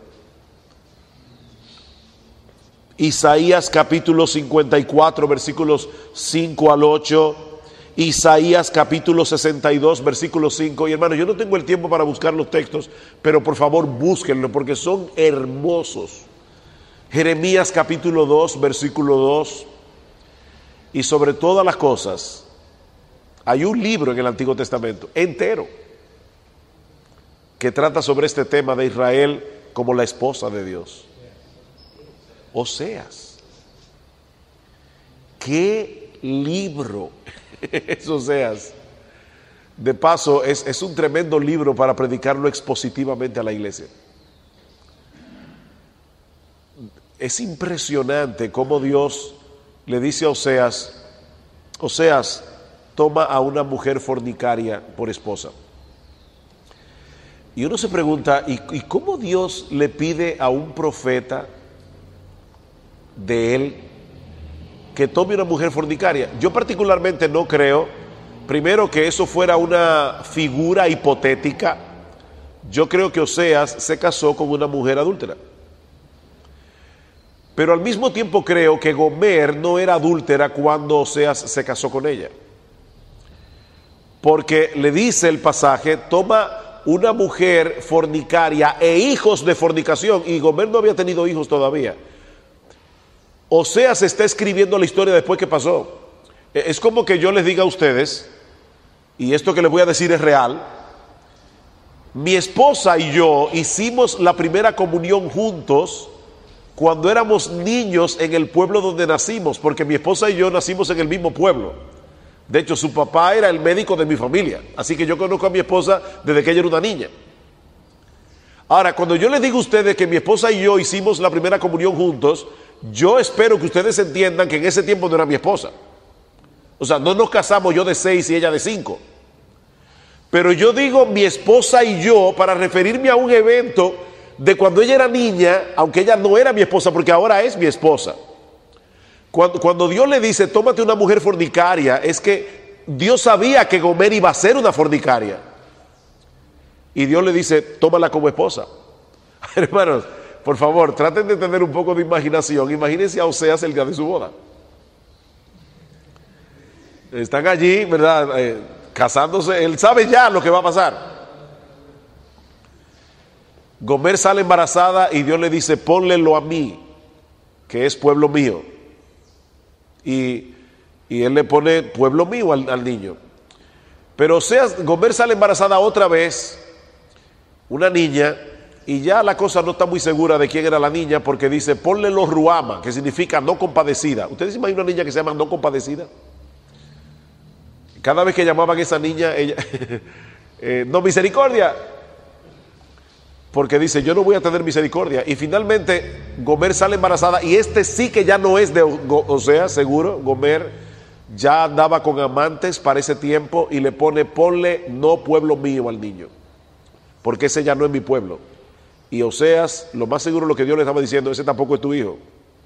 Isaías capítulo 54, versículos 5 al 8. Isaías capítulo 62, versículo 5. Y hermanos, yo no tengo el tiempo para buscar los textos, pero por favor búsquenlo porque son hermosos. Jeremías capítulo 2, versículo 2. Y sobre todas las cosas, hay un libro en el Antiguo Testamento entero que trata sobre este tema de Israel como la esposa de Dios. Oseas. ¿Qué libro es Oseas? De paso, es un tremendo libro para predicarlo expositivamente a la iglesia. Es impresionante cómo Dios le dice a Oseas: Oseas, toma a una mujer fornicaria por esposa. Y uno se pregunta, ¿y cómo Dios le pide a un profeta de él que tome una mujer fornicaria? Yo particularmente no creo, primero, que eso fuera una figura hipotética. Yo creo que Oseas se casó con una mujer adúltera. Pero al mismo tiempo creo que Gomer no era adúltera cuando Oseas se casó con ella. Porque le dice el pasaje: toma una mujer fornicaria e hijos de fornicación, y Gomer no había tenido hijos todavía. Oseas está escribiendo la historia después que pasó. Es como que yo les diga a ustedes, y esto que les voy a decir es real: mi esposa y yo hicimos la primera comunión juntos cuando éramos niños en el pueblo donde nacimos, porque mi esposa y yo nacimos en el mismo pueblo. De hecho, su papá era el médico de mi familia, así que yo conozco a mi esposa desde que ella era una niña. Ahora, cuando yo les digo a ustedes que mi esposa y yo hicimos la primera comunión juntos, yo espero que ustedes entiendan que en ese tiempo no era mi esposa. O sea, no nos casamos yo de 6 y ella de 5. Pero yo digo mi esposa y yo para referirme a un evento de cuando ella era niña, aunque ella no era mi esposa, porque ahora es mi esposa. Cuando Dios le dice, tómate una mujer fornicaria, es que Dios sabía que Gomer iba a ser una fornicaria. Y Dios le dice, tómala como esposa. Hermanos, por favor, traten de tener un poco de imaginación. Imagínense a Oseas el día de su boda. Están allí, ¿verdad? Casándose. Él sabe ya lo que va a pasar. Gomer sale embarazada y Dios le dice, pónlelo a mí, que es pueblo mío. Y él le pone pueblo mío al niño. Pero Oseas, Gomer sale embarazada otra vez, una niña, y ya la cosa no está muy segura de quién era la niña, porque dice, ponle los ruama, que significa no compadecida. ¿Ustedes se imaginan una niña que se llama no compadecida? Cada vez que llamaban a esa niña, ella, no, misericordia, porque dice, yo no voy a tener misericordia. Y finalmente Gomer sale embarazada, y sí que ya no es de Oseas, seguro. Gomer ya andaba con amantes para ese tiempo, y le pone, ponle no pueblo mío al niño, porque ese ya no es mi pueblo. Y Oseas, lo más seguro lo que Dios le estaba diciendo, ese tampoco es tu hijo.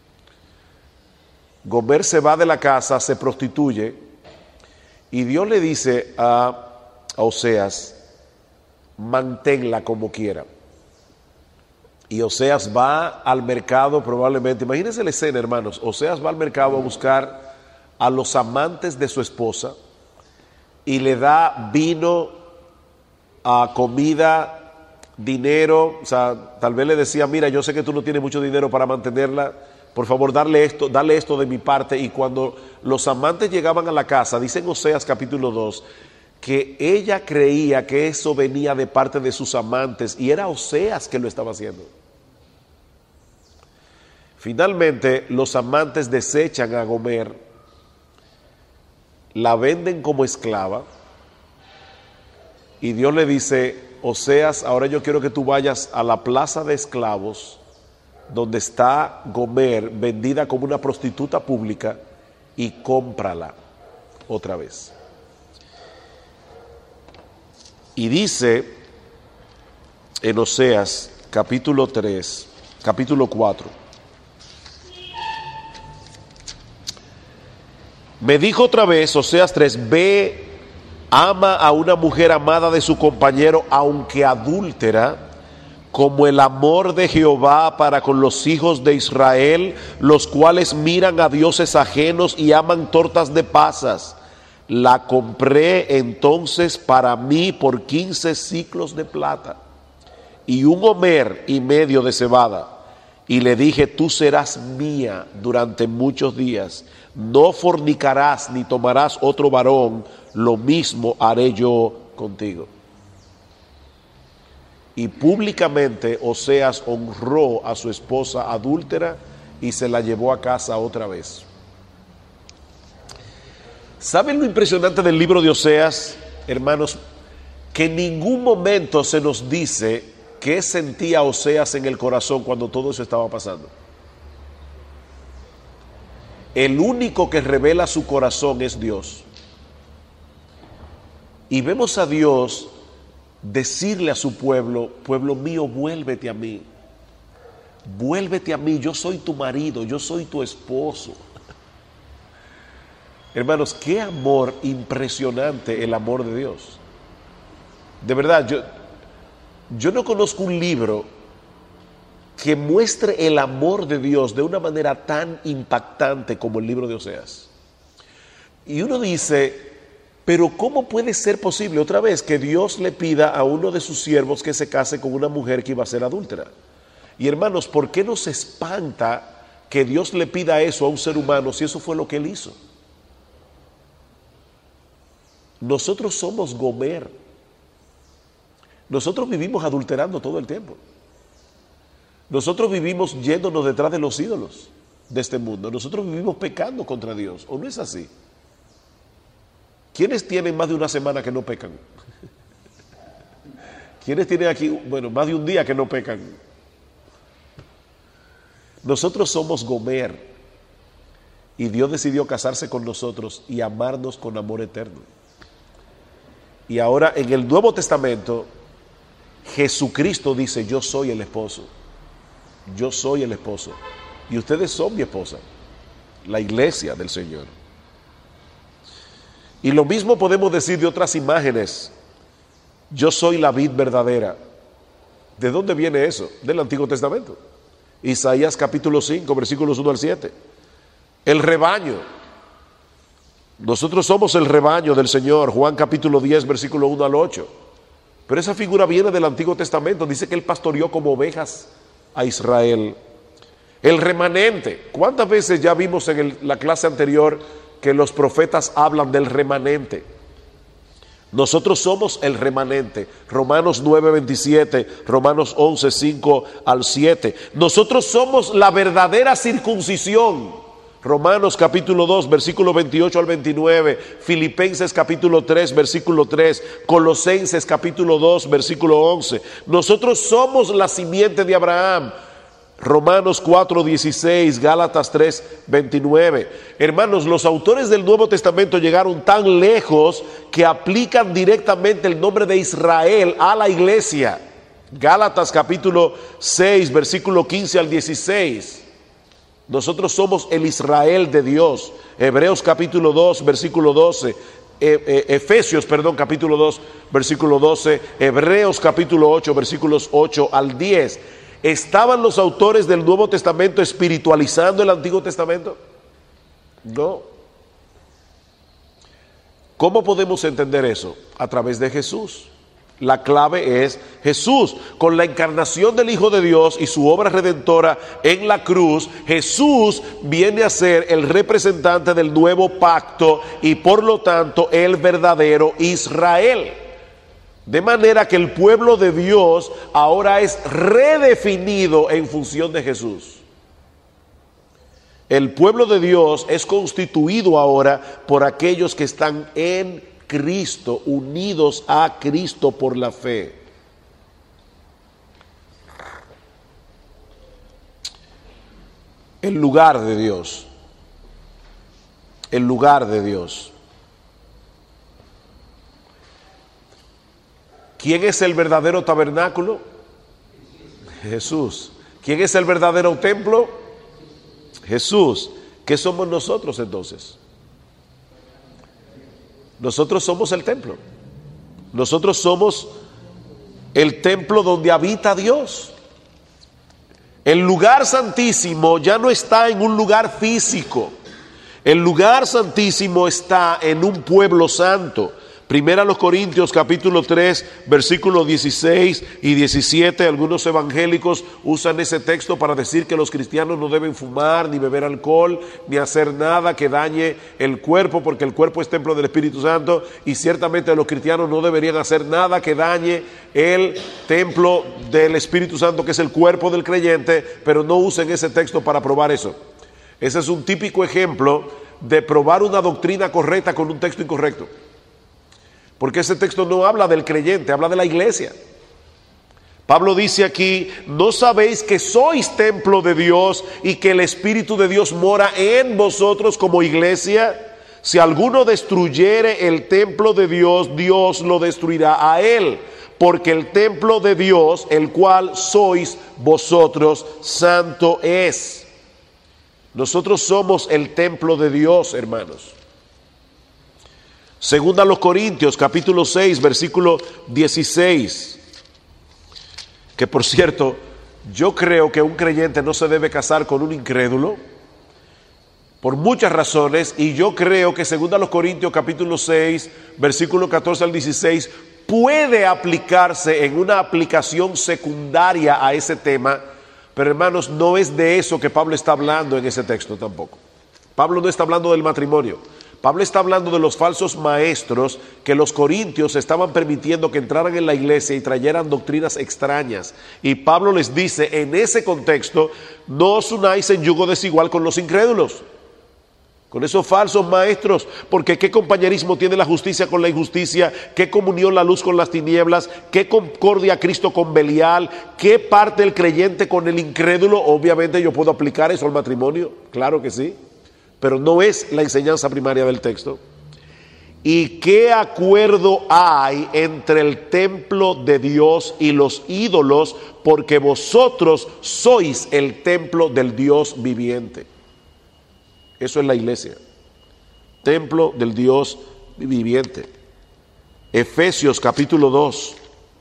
Gomer se va de la casa, se prostituye, y Dios le dice a Oseas, manténla como quiera. Y Oseas va al mercado probablemente, imagínense la escena, hermanos. Oseas va al mercado a buscar a los amantes de su esposa y le da vino, comida, dinero. O sea, tal vez le decía, mira, yo sé que tú no tienes mucho dinero para mantenerla, por favor dale esto de mi parte. Y cuando los amantes llegaban a la casa, dice en Oseas capítulo 2, que ella creía que eso venía de parte de sus amantes, y era Oseas que lo estaba haciendo. Finalmente, los amantes desechan a Gomer, la venden como esclava, y Dios le dice, Oseas, ahora yo quiero que tú vayas a la plaza de esclavos, donde está Gomer vendida como una prostituta pública, y cómprala otra vez. Y dice en Oseas capítulo 4, me dijo otra vez, Oseas 3, ve, ama a una mujer amada de su compañero, aunque adúltera, como el amor de Jehová para con los hijos de Israel, los cuales miran a dioses ajenos y aman tortas de pasas. La compré entonces para mí por 15 siclos de plata y 1 homer y medio de cebada. Y le dije, tú serás mía durante muchos días. No fornicarás ni tomarás otro varón. Lo mismo haré yo contigo. Y públicamente Oseas honró a su esposa adúltera y se la llevó a casa otra vez. ¿Saben lo impresionante del libro de Oseas, hermanos? Que en ningún momento se nos dice qué sentía Oseas en el corazón cuando todo eso estaba pasando. el único que revela su corazón es Dios. Y vemos a Dios decirle a su pueblo: pueblo mío, vuélvete a mí. Vuélvete a mí, yo soy tu marido, yo soy tu esposo. Hermanos, qué amor impresionante el amor de Dios. De verdad, yo no conozco un libro que muestre el amor de Dios de una manera tan impactante como el libro de Oseas. Y uno dice, pero ¿cómo puede ser posible otra vez que Dios le pida a uno de sus siervos que se case con una mujer que iba a ser adúltera? Y hermanos, ¿por qué nos espanta que Dios le pida eso a un ser humano si eso fue lo que él hizo? Nosotros somos Gomer. Nosotros vivimos adulterando todo el tiempo. Nosotros vivimos yéndonos detrás de los ídolos de este mundo. Nosotros vivimos pecando contra Dios. ¿O no es así? ¿Quiénes tienen más de una semana que no pecan? ¿Quiénes tienen aquí, más de un día que no pecan? Nosotros somos Gomer. Y Dios decidió casarse con nosotros y amarnos con amor eterno. Y ahora en el Nuevo Testamento, Jesucristo dice: yo soy el esposo. Yo soy el esposo. Y ustedes son mi esposa, la iglesia del Señor. Y lo mismo podemos decir de otras imágenes. Yo soy la vid verdadera. ¿De dónde viene eso? Del Antiguo Testamento. Isaías capítulo 5, versículos 1 al 7. El rebaño. Nosotros somos el rebaño del Señor. Juan capítulo 10, versículo 1 al 8. Pero esa figura viene del Antiguo Testamento. Dice que Él pastoreó como ovejas a Israel. El remanente. ¿Cuántas veces ya vimos en la clase anterior que los profetas hablan del remanente? Nosotros somos el remanente. Romanos 9, 27, Romanos 11, 5 al 7. Nosotros somos la verdadera circuncisión. Romanos capítulo 2, versículo 28 al 29, Filipenses capítulo 3, versículo 3, Colosenses capítulo 2, versículo 11. Nosotros somos la simiente de Abraham. Romanos 4, 16, Gálatas 3, 29. Hermanos, los autores del Nuevo Testamento llegaron tan lejos que aplican directamente el nombre de Israel a la iglesia. Gálatas capítulo 6, versículo 15 al 16. Nosotros somos el Israel de Dios. Hebreos capítulo 2, versículo 12. Efesios, capítulo 2, versículo 12. Hebreos capítulo 8, versículos 8 al 10. ¿Estaban los autores del Nuevo Testamento espiritualizando el Antiguo Testamento? No. ¿Cómo podemos entender eso? A través de Jesús. La clave es Jesús. Con la encarnación del Hijo de Dios y su obra redentora en la cruz, Jesús viene a ser el representante del nuevo pacto y por lo tanto el verdadero Israel. De manera que el pueblo de Dios ahora es redefinido en función de Jesús. El pueblo de Dios es constituido ahora por aquellos que están en Cristo, unidos a Cristo por la fe. El lugar de Dios. El lugar de Dios. ¿Quién es el verdadero tabernáculo? Jesús. ¿Quién es el verdadero templo? Jesús. ¿Qué somos nosotros entonces? Nosotros somos el templo. Nosotros somos el templo donde habita Dios. El lugar santísimo ya no está en un lugar físico. El lugar santísimo está en un pueblo santo. Primera a los Corintios capítulo 3 versículos 16 y 17. Algunos evangélicos usan ese texto para decir que los cristianos no deben fumar, ni beber alcohol, ni hacer nada que dañe el cuerpo, porque el cuerpo es templo del Espíritu Santo, y ciertamente los cristianos no deberían hacer nada que dañe el templo del Espíritu Santo, que es el cuerpo del creyente, pero no usen ese texto para probar eso. Ese es un típico ejemplo de probar una doctrina correcta con un texto incorrecto. Porque ese texto no habla del creyente, habla de la iglesia. Pablo dice aquí: ¿no sabéis que sois templo de Dios y que el Espíritu de Dios mora en vosotros como iglesia? Si alguno destruyere el templo de Dios, Dios lo destruirá a él, porque el templo de Dios, el cual sois vosotros, santo es. Nosotros somos el templo de Dios, hermanos. Segunda a los Corintios, capítulo 6, versículo 16. Que por cierto, yo creo que un creyente no se debe casar con un incrédulo por muchas razones, y yo creo que según a los Corintios capítulo 6, versículo 14 al 16, puede aplicarse en una aplicación secundaria a ese tema, pero hermanos, no es de eso que Pablo está hablando en ese texto tampoco. Pablo no está hablando del matrimonio. Pablo está hablando de los falsos maestros que los corintios estaban permitiendo que entraran en la iglesia y trayeran doctrinas extrañas. Y Pablo les dice en ese contexto: no os unáis en yugo desigual con los incrédulos, con esos falsos maestros, porque ¿qué compañerismo tiene la justicia con la injusticia? ¿Qué comunión la luz con las tinieblas? ¿Qué concordia Cristo con Belial? ¿Qué parte el creyente con el incrédulo? Obviamente yo puedo aplicar eso al matrimonio, claro que sí, pero no es la enseñanza primaria del texto. ¿Y qué acuerdo hay entre el templo de Dios y los ídolos? Porque vosotros sois el templo del Dios viviente. Eso es la iglesia, templo del Dios viviente. Efesios capítulo 2,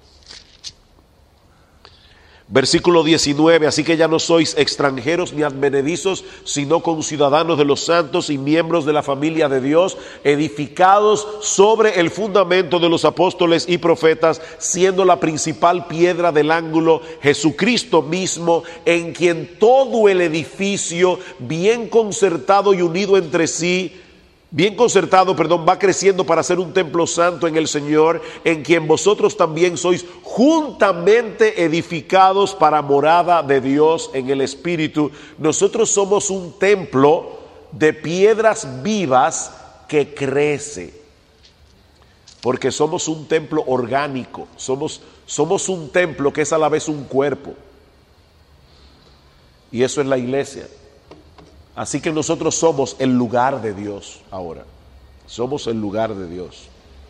versículo 19: así que ya no sois extranjeros ni advenedizos, sino conciudadanos de los santos y miembros de la familia de Dios, edificados sobre el fundamento de los apóstoles y profetas, siendo la principal piedra del ángulo Jesucristo mismo, en quien todo el edificio, bien concertado y unido entre sí, va creciendo para ser un templo santo en el Señor, en quien vosotros también sois juntamente edificados para morada de Dios en el Espíritu. Nosotros somos un templo de piedras vivas que crece, porque somos un templo orgánico, somos un templo que es a la vez un cuerpo, y eso es la iglesia. Así que nosotros somos el lugar de Dios ahora. Somos el lugar de Dios.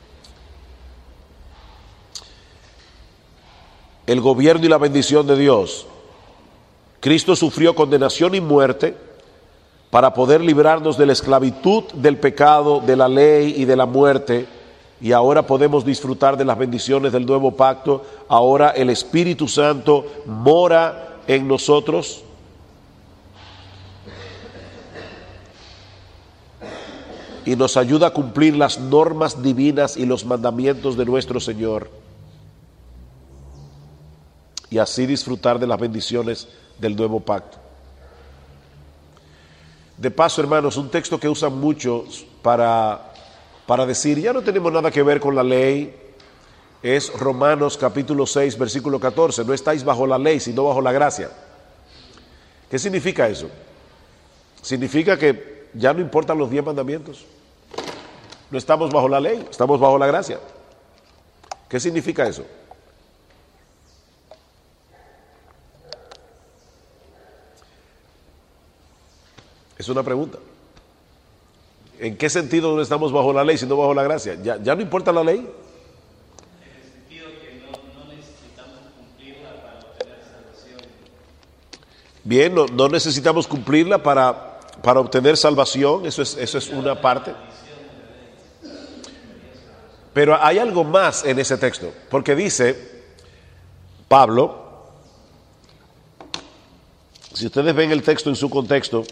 El gobierno y la bendición de Dios. Cristo sufrió condenación y muerte para poder librarnos de la esclavitud del pecado, de la ley y de la muerte. Y ahora podemos disfrutar de las bendiciones del nuevo pacto. Ahora el Espíritu Santo mora en nosotros. Y nos ayuda a cumplir las normas divinas y los mandamientos de nuestro Señor, y así disfrutar de las bendiciones del nuevo pacto. De paso, hermanos, un texto que usan muchos para decir ya no tenemos nada que ver con la ley es Romanos capítulo 6 versículo 14: no estáis bajo la ley sino bajo la gracia. ¿Qué significa eso? Significa que ya no importan los 10 mandamientos. No estamos bajo la ley, estamos bajo la gracia. ¿Qué significa eso? Es una pregunta. ¿En qué sentido no estamos bajo la ley sino bajo la gracia? ¿Ya no importa la ley? En el sentido que no necesitamos cumplirla para obtener salvación. Bien, no necesitamos cumplirla para obtener salvación, eso es una parte. Pero hay algo más en ese texto, porque dice Pablo, si ustedes ven el texto en su contexto,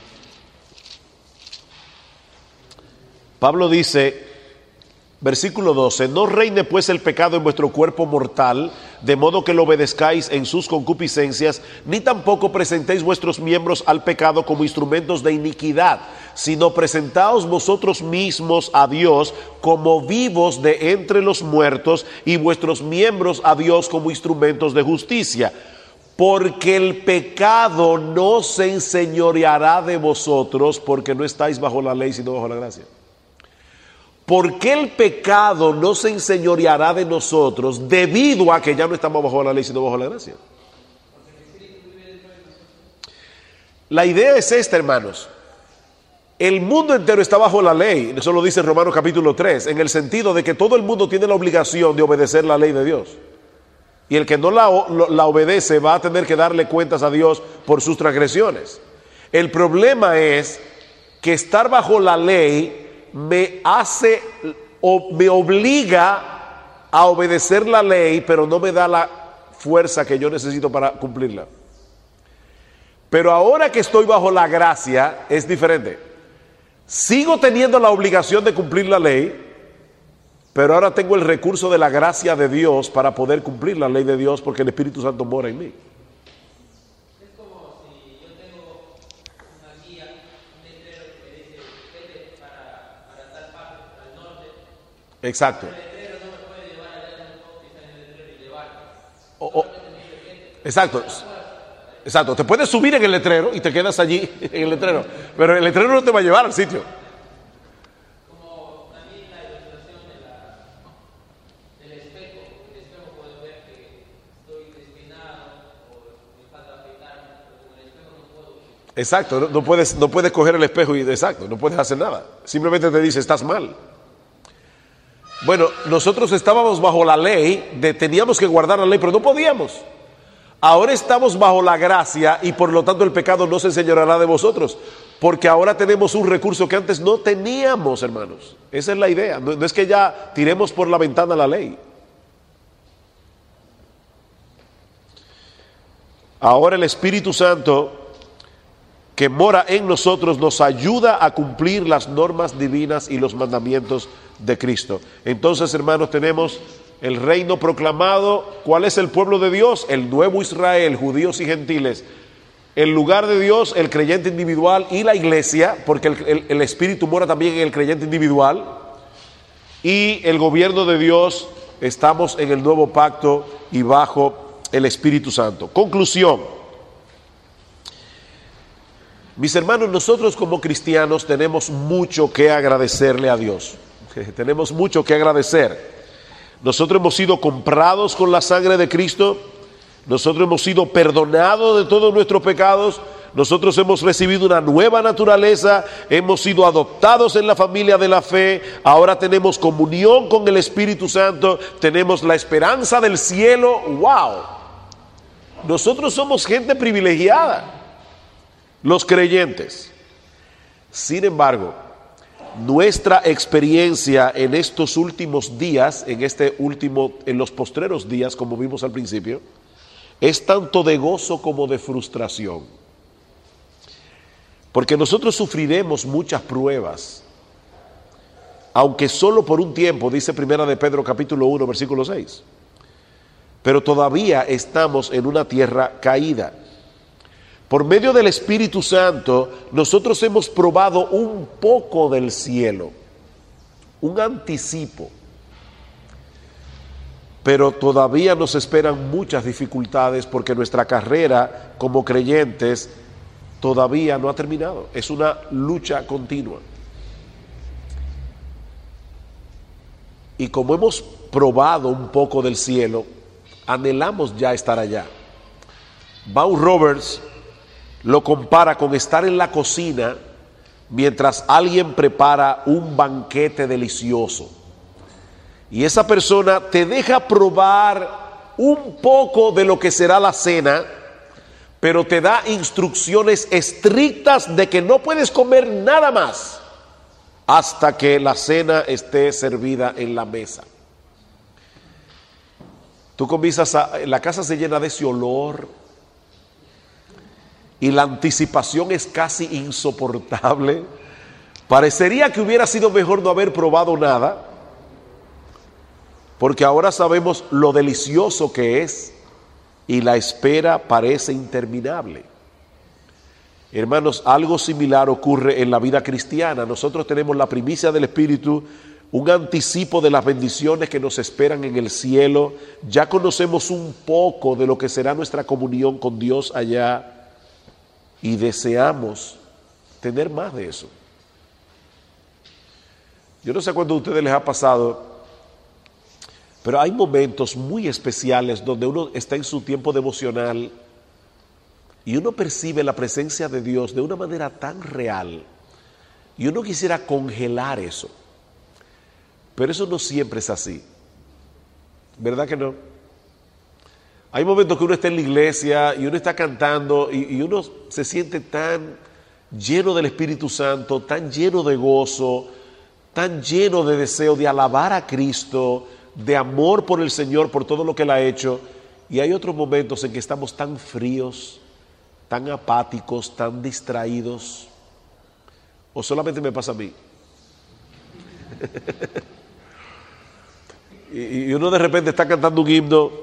Pablo dice, versículo 12: no reine pues el pecado en vuestro cuerpo mortal, de modo que lo obedezcáis en sus concupiscencias, ni tampoco presentéis vuestros miembros al pecado como instrumentos de iniquidad, sino presentaos vosotros mismos a Dios como vivos de entre los muertos, y vuestros miembros a Dios como instrumentos de justicia. Porque el pecado no se enseñoreará de vosotros, porque no estáis bajo la ley sino bajo la gracia. ¿por qué el pecado no se enseñoreará de nosotros debido a que ya no estamos bajo la ley sino bajo la gracia? La idea es esta, hermanos. El mundo entero está bajo la ley, eso lo dice Romanos capítulo 3, en el sentido de que todo el mundo tiene la obligación de obedecer la ley de Dios. Y el que no la obedece va a tener que darle cuentas a Dios por sus transgresiones. El problema es que estar bajo la ley me hace o me obliga a obedecer la ley, pero no me da la fuerza que yo necesito para cumplirla. Pero ahora que estoy bajo la gracia es diferente. Sigo teniendo la obligación de cumplir la ley, pero ahora tengo el recurso de la gracia de Dios para poder cumplir la ley de Dios porque el Espíritu Santo mora en mí. Es como si yo tengo una guía, un letrero que me dice, vete para tal parte, al norte. Exacto. El letrero no me puede llevar allá en un poco y está en el letrero y llevarme. Exacto. Exacto, te puedes subir en el letrero y te quedas allí en el letrero, pero el letrero no te va a llevar al sitio. Como también la ilustración del espejo. El espejo puede ver que estoy despeinado o me falta afeitarme, pero con el espejo no puedo. Exacto, no puedes coger el espejo y exacto, no puedes hacer nada. Simplemente te dice, estás mal. Bueno, nosotros estábamos bajo la ley, teníamos que guardar la ley, pero no podíamos. Ahora estamos bajo la gracia y por lo tanto el pecado no se enseñoreará de vosotros, porque ahora tenemos un recurso que antes no teníamos, hermanos. Esa es la idea, no es que ya tiremos por la ventana la ley. Ahora el Espíritu Santo que mora en nosotros nos ayuda a cumplir las normas divinas y los mandamientos de Cristo. Entonces, hermanos, tenemos el reino proclamado. ¿Cuál es el pueblo de Dios? El nuevo Israel, judíos y gentiles. El lugar de Dios, el creyente individual y la iglesia, porque el Espíritu mora también en el creyente individual. Y el gobierno de Dios, estamos en el nuevo pacto y bajo el Espíritu Santo. Conclusión. Mis hermanos, nosotros como cristianos tenemos mucho que agradecerle a Dios. Tenemos mucho que agradecer. Nosotros hemos sido comprados con la sangre de Cristo. Nosotros hemos sido perdonados de todos nuestros pecados. Nosotros hemos recibido una nueva naturaleza. Hemos sido adoptados en la familia de la fe. Ahora tenemos comunión con el Espíritu Santo. Tenemos la esperanza del cielo. ¡Wow! Nosotros somos gente privilegiada, los creyentes. Sin embargo, nuestra experiencia en estos últimos días, en los postreros días, como vimos al principio, es tanto de gozo como de frustración. Porque nosotros sufriremos muchas pruebas, aunque solo por un tiempo, dice Primera de Pedro capítulo 1, versículo 6. Pero todavía estamos en una tierra caída. Por medio del Espíritu Santo, nosotros hemos probado un poco del cielo, un anticipo. Pero todavía nos esperan muchas dificultades porque nuestra carrera como creyentes todavía no ha terminado. Es una lucha continua. Y como hemos probado un poco del cielo, anhelamos ya estar allá. Baum Roberts lo compara con estar en la cocina mientras alguien prepara un banquete delicioso. Y esa persona te deja probar un poco de lo que será la cena, pero te da instrucciones estrictas de que no puedes comer nada más hasta que la cena esté servida en la mesa. Tú comienzas la casa se llena de ese olor y la anticipación es casi insoportable. Parecería que hubiera sido mejor no haber probado nada, porque ahora sabemos lo delicioso que es y la espera parece interminable. Hermanos, algo similar ocurre en la vida cristiana. Nosotros tenemos la primicia del Espíritu, un anticipo de las bendiciones que nos esperan en el cielo. Ya conocemos un poco de lo que será nuestra comunión con Dios allá y deseamos tener más de eso. Yo no sé cuánto a ustedes les ha pasado, pero hay momentos muy especiales donde uno está en su tiempo devocional y uno percibe la presencia de Dios de una manera tan real y uno quisiera congelar eso. Pero eso no siempre es así. ¿Verdad que no? Hay momentos que uno está en la iglesia y uno está cantando y uno se siente tan lleno del Espíritu Santo, tan lleno de gozo, tan lleno de deseo de alabar a Cristo, de amor por el Señor, por todo lo que Él ha hecho. Y hay otros momentos en que estamos tan fríos, tan apáticos, tan distraídos. ¿O solamente me pasa a mí? y uno de repente está cantando un himno.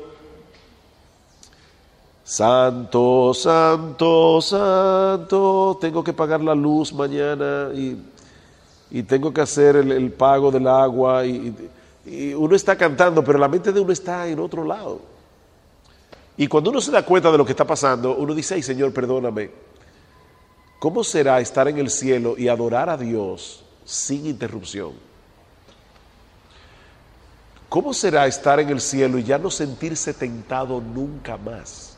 Santo, santo, santo, tengo que pagar la luz mañana y tengo que hacer el pago del agua y uno está cantando, pero la mente de uno está en otro lado. Y cuando uno se da cuenta de lo que está pasando, uno dice, ay Señor, perdóname. ¿Cómo será estar en el cielo y adorar a Dios sin interrupción? ¿Cómo será estar en el cielo y ya no sentirse tentado nunca más?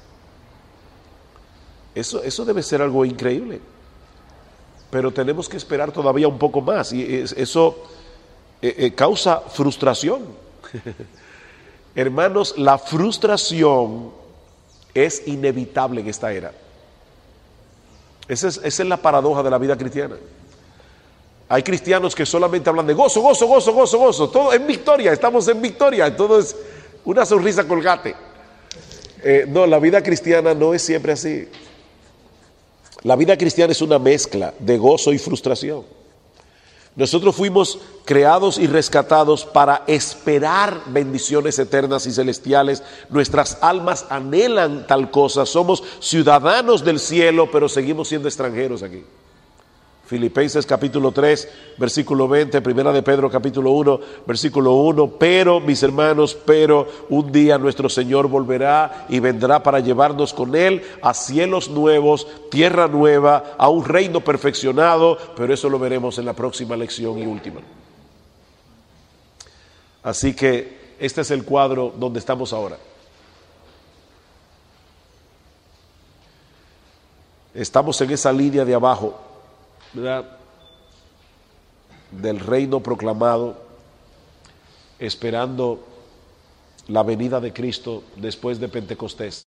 Eso debe ser algo increíble. Pero tenemos que esperar todavía un poco más y eso causa frustración. Hermanos, la frustración es inevitable en esta era. Esa es la paradoja de la vida cristiana. Hay cristianos que solamente hablan de gozo, gozo, gozo, gozo, gozo. Todo en victoria, estamos en victoria. Todo es una sonrisa colgate. No, la vida cristiana no es siempre así. La vida cristiana es una mezcla de gozo y frustración. Nosotros fuimos creados y rescatados para esperar bendiciones eternas y celestiales. Nuestras almas anhelan tal cosa. Somos ciudadanos del cielo, pero seguimos siendo extranjeros aquí. Filipenses capítulo 3, versículo 20, Primera de Pedro capítulo 1, versículo 1, pero mis hermanos, pero un día nuestro Señor volverá y vendrá para llevarnos con Él a cielos nuevos, tierra nueva, a un reino perfeccionado, pero eso lo veremos en la próxima lección y última. Así que este es el cuadro donde estamos ahora. Estamos en esa línea de abajo, ¿verdad? Del reino proclamado, esperando la venida de Cristo después de Pentecostés.